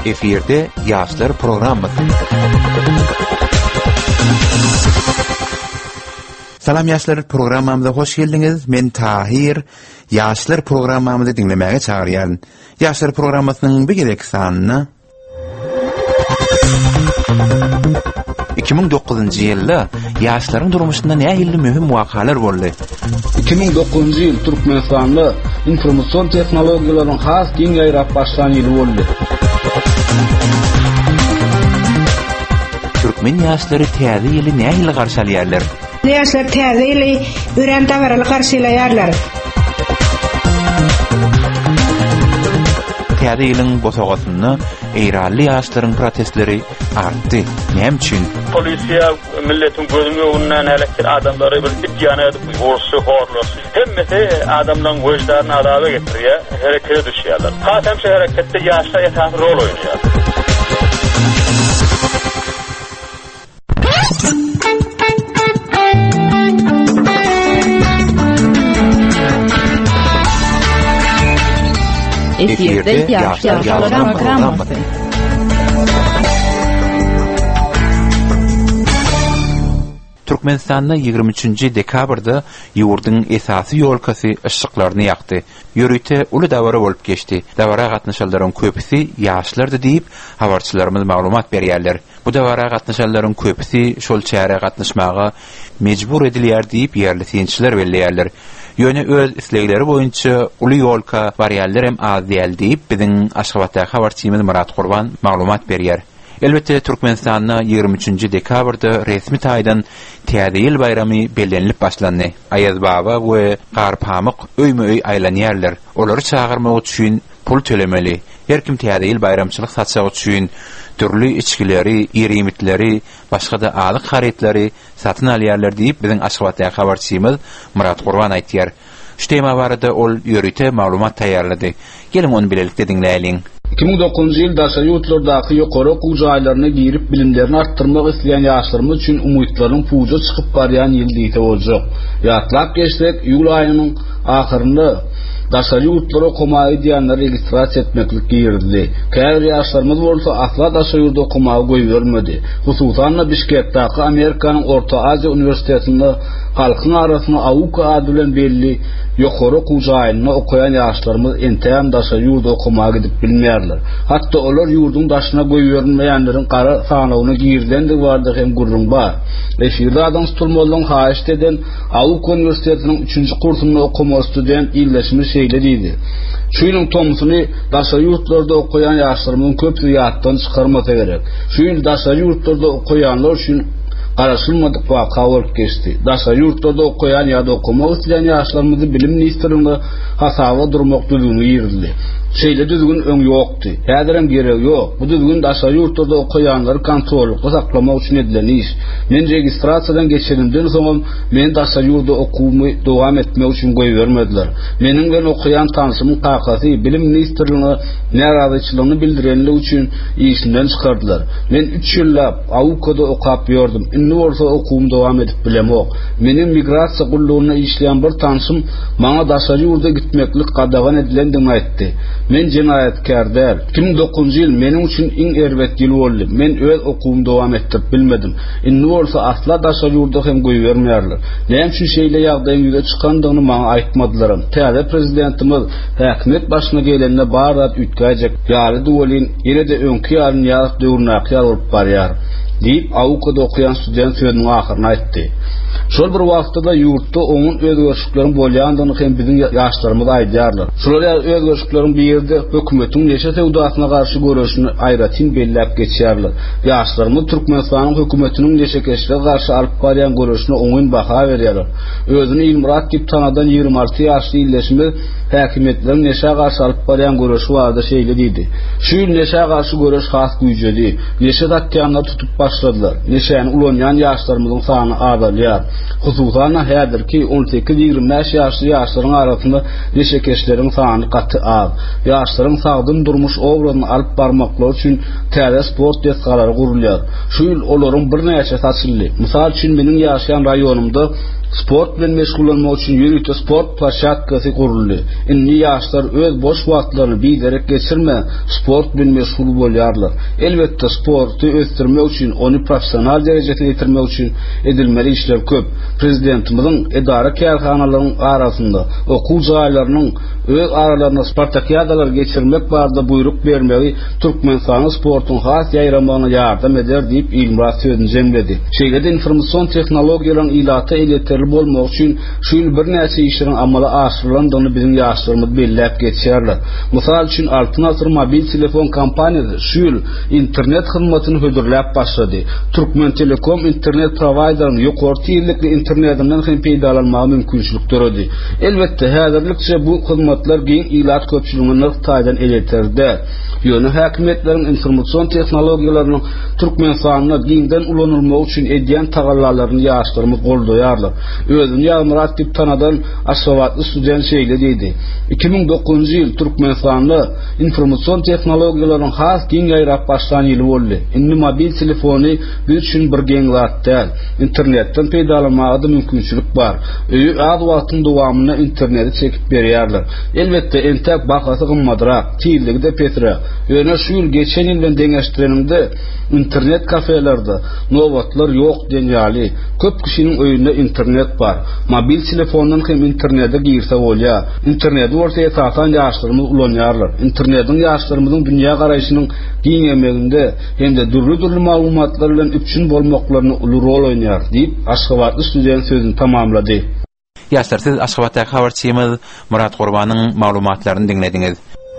Efirde Yaşlar programı. Salam Yaşlar programımıza hoş geldiniz. Men Tahir. Yaşlar programımızı dinlemeye çağıryan. Yaşlar programının bir gerek sanını 2009 yılda yaşların durmuşunda nähili mühim wakalar boldy. 2009 yıl Türkmenistanda informasyon teknologiýalarynyň has giň ýaýrap başlan ýyly boldy. Türkmen yaşları täze ýyly nähili garşalýarlar? Yaşlar täze ýyly ören tawaraly garşalaýarlar. Täze ýylyň bosagyny eýrally yaşlaryň protestleri artdy. Näme üçin? Polisiýa milletin gözüne önünden elektir adamları bir ýanyp urşy horlasy. Hemmeti adamlaryň wejdaryny azaba getirýär, herekete düşýärler. Hatem şu hereketde yaşlar ýetaňy rol oýnaýar. Efirde Yaşlar programı. Türkmenistanda 23 dekabrda ýurdyň esasy ýolkasy ışıklaryny ýakdy. Ýörüte uly dawara bolup geçdi. Dawara gatnaşanlaryň köpüsi ýaşlardy diýip habarçylarymyz maglumat berýärler. Bu dawara gatnaşanlaryň köpüsi şol çäre gatnaşmaga mejbur edilýär diýip ýerli synçylar belleýärler. Ýöne öz islegleri boýunça uly ýolka barýarlar hem az däl diýip biziň Aşgabatda habarçymyz Murat Gurban maglumat berýär. Elbette Türkmenistan'da 23 dekabrda resmi taýdan Täze ýyl bayramy bellenilip başlandy. Aýaz baba we garpamyk öýme-öý aýlanýarlar. Olary çağırmak üçin pul tölemeli. Her kim Täze ýyl bayramçylyk satsak üçin türlü içkileri, ýerimitleri, başga da alyk haritleri satyn alýarlar diýip biziň Aşgabatda habarçymyz Murat Gurban aýtýar. Şu tema barada ol ýörüte maglumat taýýarlady. Gelin onu bilelikde dinläýin. 2009 yıl daşa ýurtlardaky ýokary okuw jaýlaryna girip bilimlerini arttırmak isleýän ýaşlarymyz üçin umytlaryň puja çykyp barýan ýyl diýip boljak. Ýatlap geçsek, ýyl aýynyň ahyrynda daşa ýurtlara okumagy diýenleri registrasiýa etmeklik girildi. Käbir ýaşlarymyz bolsa asla daşa ýurtda okumagy goýbermedi. Hususan Bişkekdäki Amerikanyň Orta Aziýa Uniwersitetinde halkyň arasyna awuka ady bilen belli ýokary okuw jaýyna okuyan ýaşlarymyz entäm daşa ýurtda okumagy gidip bilmeýärler. Hatda olar ýurduň daşyna goýbermeýänleriň gara sanawyna girdendir bardyr hem gurrun bar. Efirde adam tutulmalyň haýyş eden Awuka Uniwersitetiniň 3-nji kursyny okumak student ýyllaşmy şeýle diýdi. Şu ýylyň tomsuny daşa ýurtlarda okuyan ýaşlarymyň köpüsi ýatdan çykarmasa gerek. Şu ýyl daşa ýurtlarda okuyanlar üçin garaşylmadyk waka bolup geçdi. Daşa ýurtlarda okuyan ýa-da okumak isleýän ýaşlarymyzy bilim ministrliğinde hasaba durmak düzgün ýerildi. Şeýle düzgün öň ýokdy. Häzirem gerek ýok. Bu düzgün daşa ýurtlarda okuyanlary kontrolykda saklamak üçin edilen iş. Men registrasiýadan geçerimden soň men daşa ýurtda okuwmy dowam etmek üçin goýbermediler. Meniň bilen okuyan tanşymyň kakasy bilim ministrliğine närazyçylygyny bildirenlik üçin işinden çykardylar. Men 3 ýyllap Awukada okap ýordum. Indi bolsa okuwym dowam edip bilemok. Meniň migrasiýa gullugyna işleýän bir tanşym maňa daşa ýurtda gitmeklik gadagan edilendigini aýtdy. Men jenaýatkar. 2009 ýyl meniň üçin iň erbet ýyl boldy. Men öz okuwumy dowam etdirip bilmedim. Indi bolsa asla daşa ýurtda hem goýbermeýärler. Näme üçin şeýle ýagdaýyň ýüze çykandygyny maňa aýtmadylar. Täze prezidentimiz häkimet başyna gelende barat ütkäjek. Ýaly dowlyn ýene-de öňki ýalyň ýaly döwrnäkler bolup barýar. Diýip Awukada okuyan student sözüniň ahyryna aýtdy. Şol bir wagtda ýurtda oňun özgörüşiklerini bolýandygyny hem biziň ýaşlarymyz aýdýarlar. Şol özgörüşiklerin bir ýerde hökümetiň neşe sewdasyna garşy görüşini aýratyn belläp geçýärler. Ýaşlarymyz Türkmenistanyň hökümetiniň neşe keşige garşy alyp barýan görüşine oňun baha berýärler. Özüni Ilmurat diýip tanadan 26 ýaşly ýyllaşmy häkimetleriň neşe garşy alyp barýan görüşi barada şeýle diýdi. Şu neşe garşy görüş has güýjedi. Neşe datýanlar tutup başladylar. Neşäni ulanýan ýaşlarymyzyň sany azalýar. Hususan häzirki 18-25 ýaşly ýaşlaryň arasynda neşekeşleriň sany gaty az. Ýaşlaryň sagdyn durmuş obrazyny alyp barmaklar üçin täze sport desgalary gurulýar. Şu ýyl olaryň bir näçe saçyldy. Mysal üçin meniň ýaşaýan raýonumda sport bilen meşgullanmak üçin ýürüýte sport plaşatkasy guruldy. Indi ýaşlar öz boş wagtlaryny biderek geçirme, sport bilen meşgul bolýarlar. Elbetde sporty ösdürmek üçin, ony professional derejede ýetirmek üçin edilmeli işler köp. Prezidentimiziň edara kärhanalarynyň arasynda okuw jaýlarynyň öz aralaryna spartakiadalar geçirmek barada buyruk bermegi Türkmenistanyň sportyň has ýaýramagyna ýardam eder diýip Ilmaz sözüni jemledi. Şeýlede informasyon tehnologiýalaryň ilaty eleterli bolmak üçin şu ýyl bir näçe işleriň amala aşyrylandygyny biziň ýaşlarymyz belläp geçýärler. Mysal üçin Altyn asyr mobil telefon kompaniýasy şu ýyl internet hyzmatyny hödürläp başlady. Türkmen Telekom internet providerynyň ýokary tezlikli internetinden hem peýdalanmagy mümkinçilik töredi. Elbetde häzirlikçe bu hyzmatlar giň ilat köpçüligini taýdan eleterdi. Ýöne häkimetleriň informasyon tehnologiýalarynyň Türkmenistanyna giňden ulanylmagy üçin edýän tagallalaryny ýaşlarymyz goldaýarlar. Özüni ýagmyrat diýip tanadan aşgabatly student şeýle diýdi. 2009-njy ýyl Türkmenistanyna informasyon tehnologiýalarynyň has giň ýaýrap başlan ýyly boldy. Indi mobil telefony biz üçin bir giň zat. Internetden peýdalanmagy mümkinçilik bar. Öýü az wagtyň dowamyna interneti çekip berýärler. Elbetde entek bahasy gymmadyrак, tezligi de petrak. Ýöne şu ýyl geçen ýyldan deňeşdireninde internet kafelerde nowatlar ýok denýäli. Köp kişiniň öýünde internet bar. Mobil telefondan hem internete girse bolýar. Interneti ortaya satan ýaşlarymyz ulanýarlar. Internetiň ýaşlarymyzyň dünýä garaýşynyň giňemeginde hem de durly maglumatlar bilen üpçün bolmaklaryny uly rol oýnýar diýip Aşgabatly student sözüni tamamlady. Ýaşlar, siz Aşgabatdaky habarçymyz Murat Gurbanyň maglumatlaryny dinlediňiz.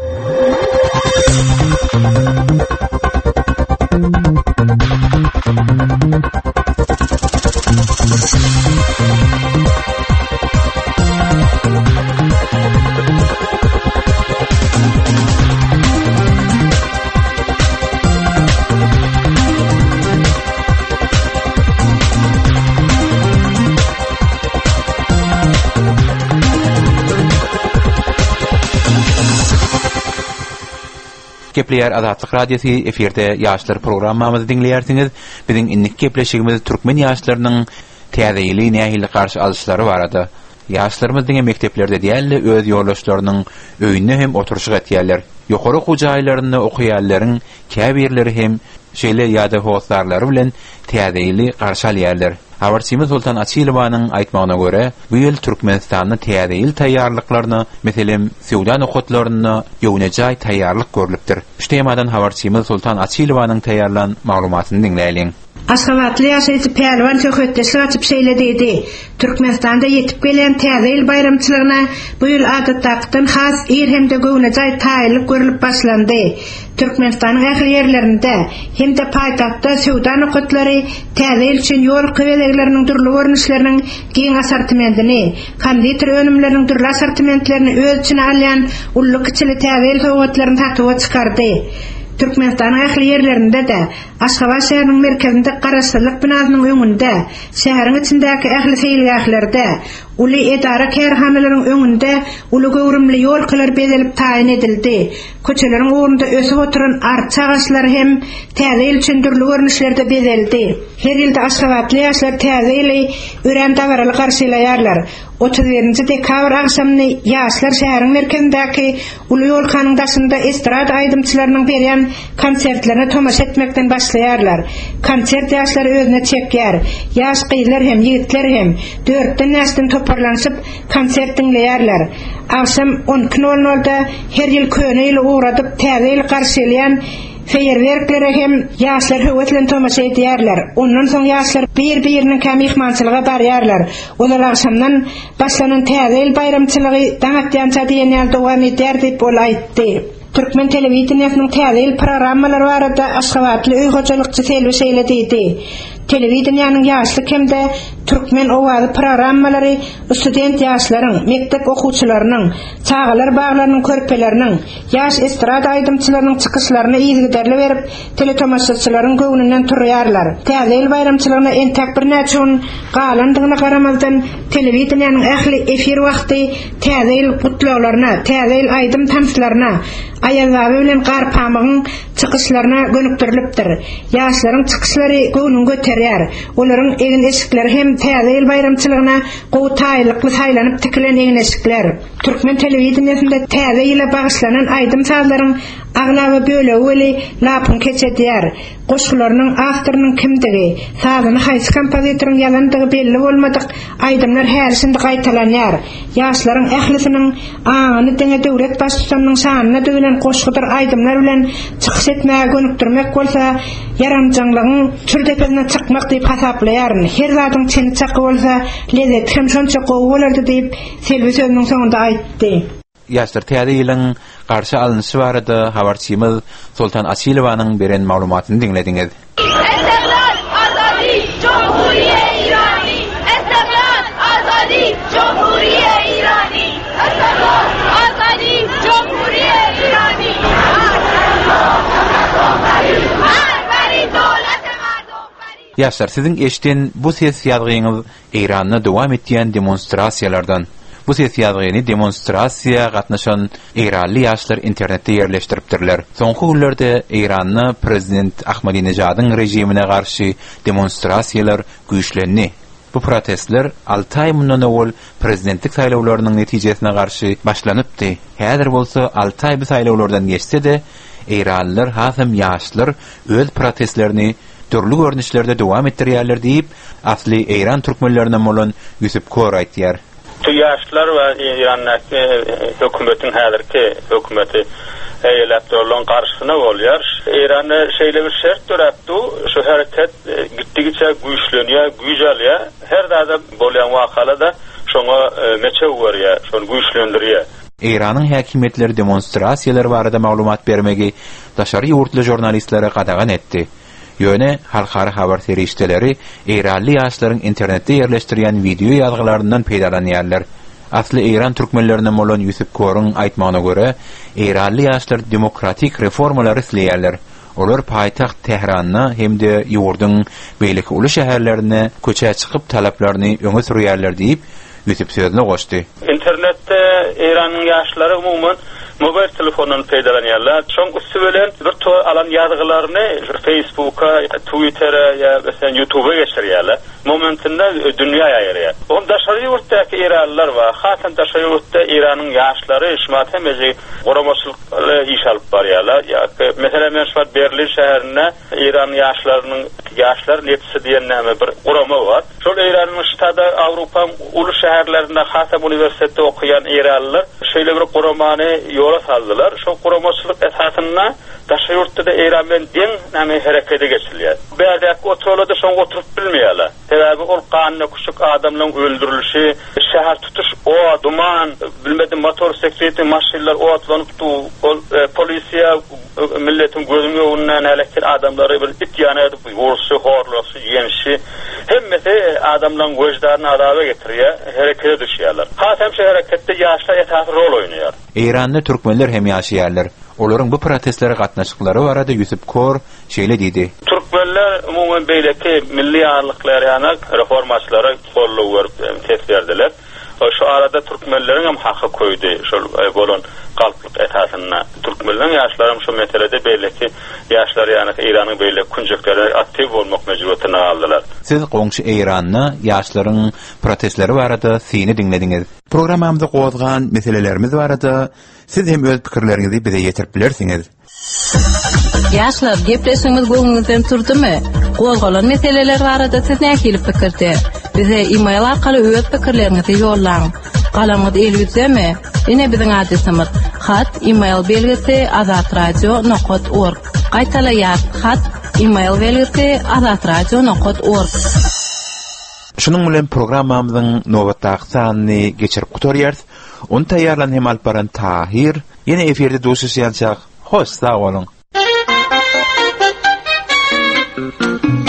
Gepleýär Azatlyk radiosu eferde ýaşlar programmamyzy dinleýärsiňiz. Biziň innik gepleşigimiz türkmen ýaşlarynyň täzeýli nähili garşy alyşlary barada. Ýaşlarymyz diňe mekteplerde diýerli öz ýoldaşlarynyň öýüne hem oturuşyk etýärler. Ýokary okujaýlaryny okuýarlaryň käbirleri hem şeýle ýa-da howsarlary bilen täzeýli garşy alýarlar. Habarçymyz Sultan Açylowanyň aýtmagyna görä, bu ýyl Türkmenistanyň täzeýil taýýarlyklaryny, meselem Sudan okutlaryny ýöwnejäj taýýarlyk görülipdir. Şu temadan habarçymyz Sultan Açylowanyň taýýarlan maglumatyny dinleýäliň. Aşgabatly ýaşaýjy Pälwan töhretdeşlik açyp şeýledidi. Türkmenistanda ýetip gelen täzeýil bayramçylygyna bu ýyl adatdakydan has ir hemde göwnejäj taýýarlyk görülip başlandy. Türkmenistanyň ähli ýerlerinde hem de paýtagtda Sudan okutlary täzeýil üçin ýol kywedegleriniň durly görnüşleriniň giň assortimentini, konditer önümleriniň durly assortimentlerini öz içine alýan ully kiçili täzeýil sowgatlaryny tatyp çykardy. Türkmenistanyň ähli ýerlerinde de Aşgabat şäheriniň merkezinde Garaşlyk binasynyň öňünde, şäheriň içindäki ähli seýilgählerde, uly edara kärhanalaryň öňünde uly gowrumly ýolkalar bezelip taýin edildi. Köçeleriň orunda ösüp oturan arça agaçlary hem täzeýil üçin durly görnüşlerde bezeldi. Her ýylda Aşgabatly ýaşlar täzeýili ören dawaraly garşylaýarlar. 31 dekabr akşamyny ýaşlar şäheriň merkezindäki uly ýolkanyň daşynda estrada aýdymçylarynyň berýän konsertlerine tomaşa etmekden başlaýarlar. Konsert ýaşlary özüne çekýär. Ýaş gyýlar hem ýigitler hem 4 näsden toparlanyp konsert dinleýärler. Akşam 12:00-da her ýyl köne ýyly uğradyp täzeýil garşylayan feýerwerklere hem ýaşlar höwetlen tomaşa edýärler. Ondan soň ýaşlar bir-biriniň kämihmançylyga barýarlar. Olar akşamdan başlanan täzeýil bayramçylygy daňatýança diýen ýaly dowam edýär diýip ol aýtdy. Türkmen telewizionynyň täzeýil programmalary barada Aşgabatly öýhojalykçy Selvi şeýledidi. Telewizionyanyň ýaşlyk hemde türkmen owazy programmalary student ýaşlaryň, mektep okuwçylarynyň, çağalar baglarynyň körpeleriniň, ýaş estrada aýdymçylarynyň çykyşlaryny ýygyderle berip, teletomaşaçylaryň göwnünden turýarlar. Täzeýil bayramçylygyna entek bir näçe galandygyna garamazdan telewizionyanyň ähli efir wagty täzeýil gutlawlaryna, täzeýil aýdym tamslaryna, aýallary bilen garpamygyň çıkışlarına gönükdirilipdir. Yaşlaryň çıkışlary göwnüň göterýär. Olaryň egin eşikleri hem täze ýyl bayramçylygyna gowy taýlykly saýlanyp tikilen egin eşikler. Türkmen telewizionyasynda täze ýyla bagyşlanan aýdym sazlaryň aglawy bölegi weli lapyn keçedýär. Goşgularynyň awtorynyň kimdigi, sazyny haýsy kompozitoriň ýalandygy belli bolmadyk aýdymlar härisinde gaýtalanýar. Yaşlaryň ählisiniň aňyny deňe döwlet başçysynyň şanyna döwülen goşgudyr aýdymlar bilen çykyş etmäge gönükdirmek bolsa, yaramjaňlygyň türdepesine çykmak diýip hasaplaýar. Her zadyň çeni çaky bolsa, lezzet hem şonça gowy bolardy diýip Selvi sözüniň soňunda aýtdy. Yaşlar täze ýylyň garşy alynşy barada habarçymyz Sultan Asilowanyň beren maglumatyny dinlediňiz. Istiqlal, azadi, Cumhuriye İrani. Istiqlal, azadi, Cumhuriye İrani. Istiqlal, azadi, Cumhuriye İrani. Yaşlar, sizin eşden bu ses ýazgyňyz Iranda dowam etýän demonstrasiýalardan. Bu ses ýazgyny demonstrasiýa gatnaşan Iranly ýaşlar internetde ýerleşdiripdirler. Soňky günlerde Iranyň prezident Ahmadinejadyň rejimine garşy demonstrasiýalar güýçlenni. Bu protestler 6 ay mundan owul prezidentlik saýlawlarynyň netijesine garşy başlanypdy. Häzir bolsa 6 ay bu saýlawlardan geçse-de, Iranlylar hasam ýaşlar öz protestlerini türlü görnüşlerde dowam etdirýärler diýip asly Iran türkmenlerinden bolan Yusuf Kor aýtýar. Yaşlar ve İran'daki hükümetin häzirki hükümeti eýelepdirlen garşysyna bolýar. İran'da şeýle bir şert döräpdi, şu hereket gitdigiçe güýçlenýär, güýç alýar. Her dada bolýan wakalada şoňa meçe görýär, şonu güýçlendirýär. Iranyň häkimetleri demonstrasiýalar barada maglumat bermegi daşary ýurtly jurnalistlere gadagan etdi. Ýöne halkara habar serişdeleri Iranly ýaşlaryň internetde ýerleşdirýän video ýazgylaryndan peýdalanýarlar. Asly Iran türkmenlerinden bolan Yusuf Kor'un aýtmagyna görä, Iranly ýaşlar demokratik reformalary isleýärler. Olar paýtaxt Tehranyna hemde ýurduň beýleki uly şäherlerine köçe çykyp talaplaryny öňe sürýärler diýip Yusuf sözüne goşdy. İnternetde Iranyň ýaşlary umumyň mobil telefonundan peýdalanýarlar. Şoň üstü bilen bir to alan ýazgylaryny Facebook'a, Twitter'a ya mesela YouTube'a geçirýärler. Momentinde dünýä ýaýrýar. Onda şaşary ýurtdaky Iranlylar we hasan daşary ýurtda Iranyň ýaşlary işmat hemezi goramaçylykly iş alyp barýarlar. Ýa-ki mesela men şu Berlin şäherine İran ýaşlar netisi diýen näme bir gorama bar. Şol Iranyň ştada Awropaň uly şäherlerinde hasan uniwersitetde okuyan Iranlylar şeýle bir goramany yola saldylar. Şu goramaçylyk esasyna daşary ýurtda Iran bilen deň näme herekete geçilýär. Bäzäki oturlada şoň oturup bilmeýärler. Sebäbi ol ganyna küçük adamlaryň öldürilişi, şäher tutuş, o duman, bilmedim motor sekreti maşynlar o atlanypdy, polisiýa milletin gözüne önünden elektir adamları bir it ýanyp, ýurşy, horlasy, ýenşi, hemmesi adamlaryň göjdaryny adawa getirýär, herekete düşýärler. Hasam şu hereketde ýaşlar esasy rol oýnaýar. Iranda türkmenler hem ýaşaýarlar. Olaryň bu protestlere gatnaşyklary barada Yusuf Kor şeýle diýdi. Türkmenler umumyň beýleki milli ýarlyklary ýa-ni reformaçylara golluk berip tesberdiler. Şu arada Türkmenleriň hem haky koýdy, şol bolan galplyk esasyna. Türkmenleriň ýaşlarym şu meselede beýleki ýaşlar ýa-ni Iranyň beýleki kunjuklarynda aktiv bolmak mejburiýetine aldylar. Siz goňşy Iranyň ýaşlaryň protestleri barada syny dinlediňiz. Programmamyzda gozgan meselelerimiz barada siz hem öz pikirleriňizi bize ýetirip bilersiňiz. Ýaşlar, gepleşigimiz goňuňyzdan turdymy? Gozgalan meseleler barada siz näme pikirde? Bize e-mail arkaly öz pikirleriňizi ýollaň. Galamyz elbizemi? Ine biziň adresimiz hat e-mail belgisi azatradio.org. Gaýtalaýar hat e-mail belgisi azatradio.org. Şunun bilen programmamyzyň nowatdaky sanyny geçirip gutarýarys. Onu taýýarlan hem alparan Tahir. Ýene eferde duşuşýançak. Hoş, sag bolun.